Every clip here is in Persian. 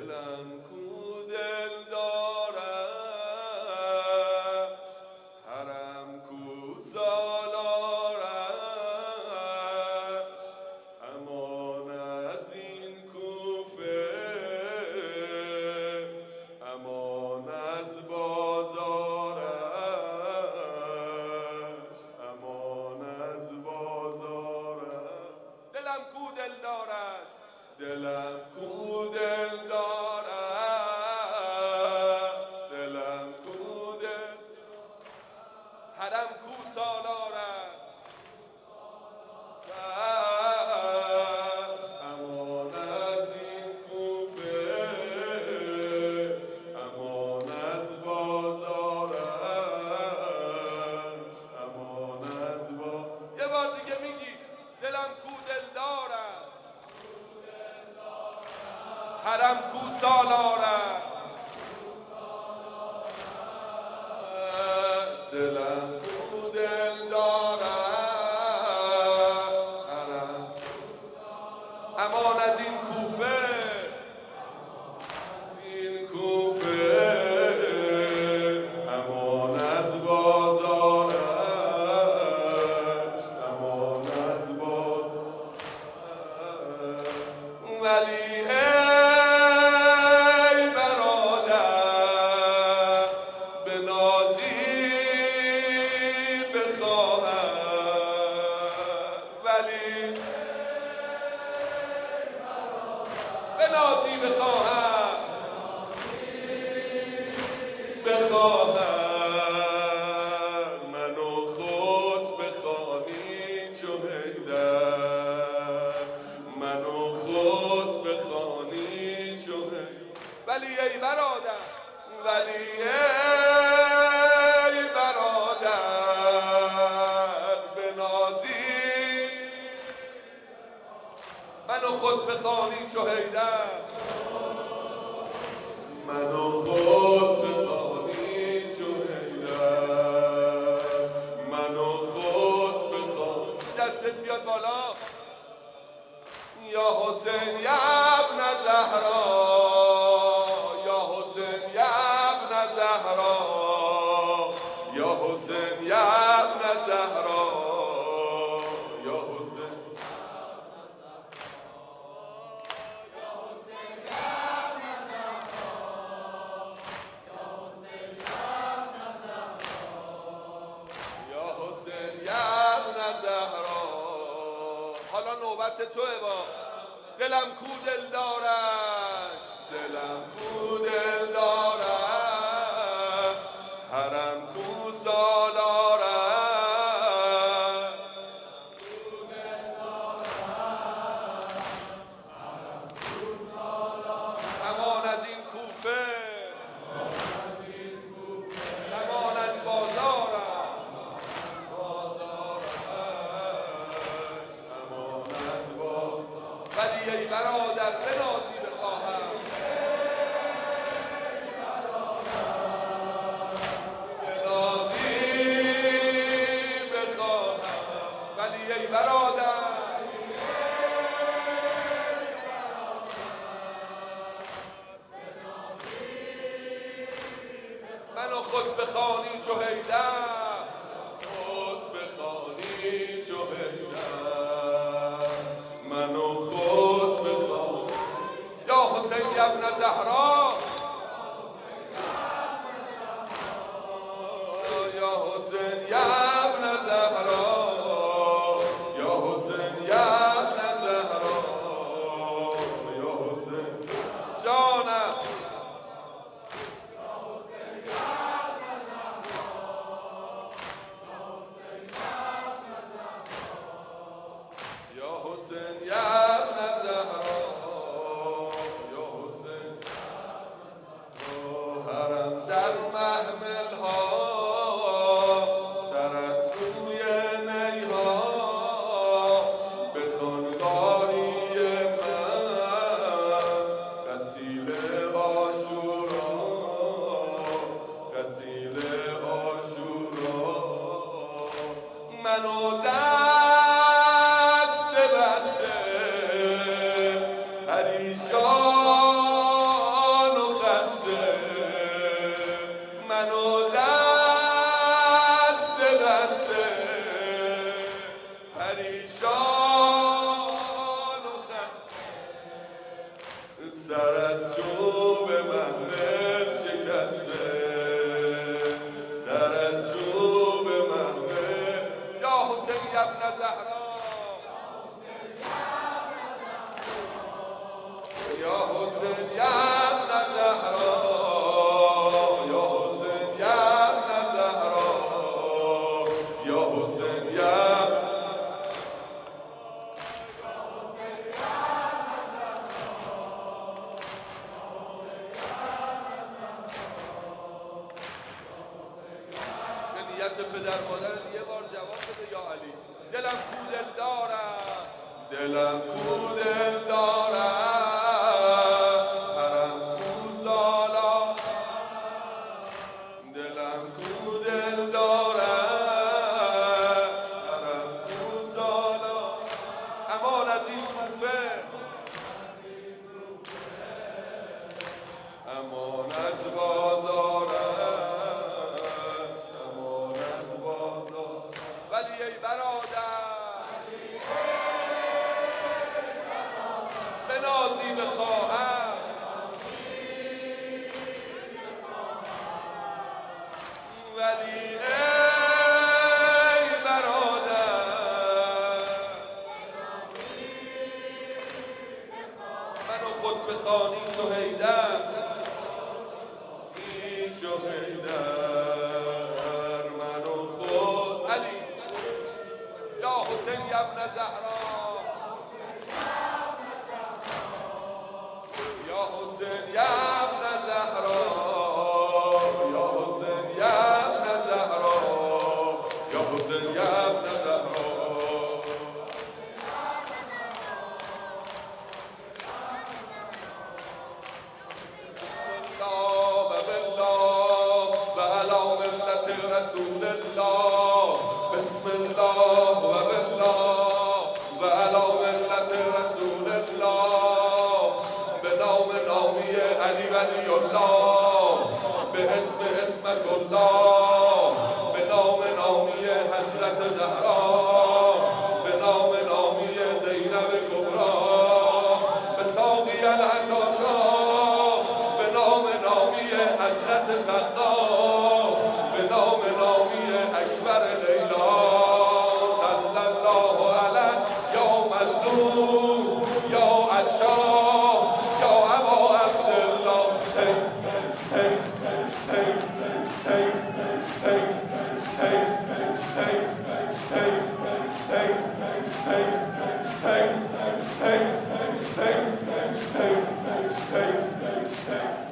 دلم کو دل دارش، حرم کو سالارش، امان از این کوفه، امان از بازارش، امان از بازارش. دلم کو دل دارش، دلم کو دل دارش، دلم کو دل، حرم کو سالارش، امان از این کوفه، امان از بازارش، امان از یه بار دیگه میگی دلم کو دل دارش، حرم کو سالارش، دلم کو دل دارش، حرم، امان از این کوفه، این کوفه، امان از بازارش، امان از بازارش. ولی ای برادر بنازی بخواهد، ولی بنازی بخواهد، بخواهد منو خود بخوانی چو حیدر، منو خود بخوانی چو حیدر. ولی ای برادر، ولی ای برادر بنازی منو خود بخوانی چو حیدر، منو خود بخوانی چو حیدر، منو خود بخوانی. دستت بیاد بالا. یا حسین یا ابن زهرا، یا حسین یا ابن زهرا، یا حسین یا ابن زهرا، یا حسین، یا حسین یا ابن زهرا. حالا نوبت توئه. با دلم کو دل دارش، دلم کو دل دارش، حرم کو سالارش، امان از این کوفه، امان از بازارش، امان از بازارش. ولی ای برادر بنازی بخواهم، بنازی بخواهم، ولی ای برادر، منو خود بخوانی چو حیدر، خود بخوانی چو حیدر، منو خود بخوانی. یا حسین یا ابن زهرا، یا حسین یا ابن زهرا، یا حسین یا ابن زهرا، یا حسین جانم، یا حسین یا ابن زهرا، یا حسین. حرم در محمل ها، سرت روی نی ها، به خانقاری من قتیل عاشورا، قتیل عاشورا. منو دست بسته پریشان سر از چوب محمل شکسته، سر از چوب محمل. یا حسین ابن زهرا، یا حسین ابن زهرا، یا حسین ابن زهرا، یا حسین ابن. به نیت پدر مادرت یه بار جواب بده یا علی. دلم کو دل دارم، دلم کو دل دارم، حرم کو سالا، دلم کو دل دارم، حرم کو سالا. امان از این کوفه، امان از بازارش، امان از بازار. ولی ای برادر بنازی به خواهر، ولی ای برادر منو خود بخوانی شهیدم، این شهیدر منو خود. علی یا حسین ابن زهرا، یا حسین ابن زهرا، یا حسین ابن زهرا، یا حسین ابن زهرا. رسول الله، بسم الله و بالله و علی ملت رسول الله، به نام نامی علی ولی الله، به اسم اسمت الله، به نام نامی حضرت زهرا، به نام نامی زینب کبرا، به ساقی العطاشا، به نام نامی حضرت صدام، به نام نامی اکبر لیلا. صلی الله علیه یا مظلوم، یا عطشا، یا ابا عبدالله. سیف سیف سیف سیف سیف سیف سیف سیف سیف سیف سیف سیف سیف سیف.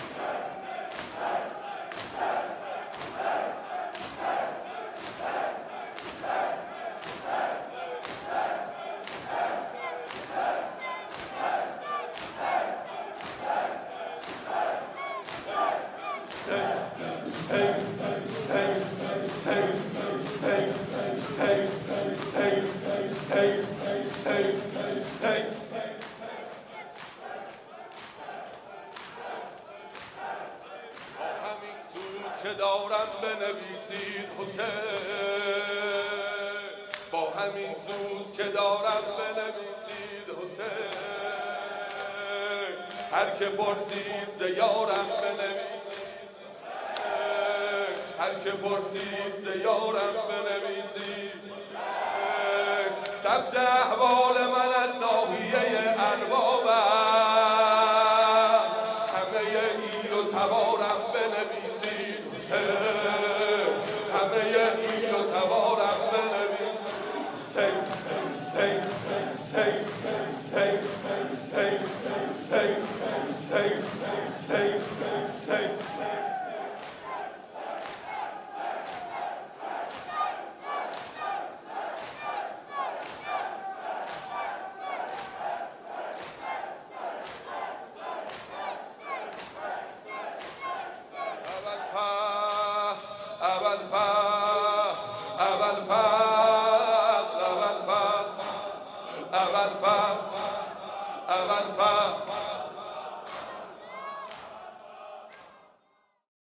که دارم بنویسید حسین، با همین سوز که دارم بنویسید حسین، هر که پرسید ز یارم بنویسید، هر که پرسید ز یارم بنویسید. ثبت احوال من از ناحیه اربابم، همه ایل و تبارم بنویسید، همه ایل و تبارم بنویسید. سیف سیف سیف سیف سیف سیف سیف سیف سیف. اول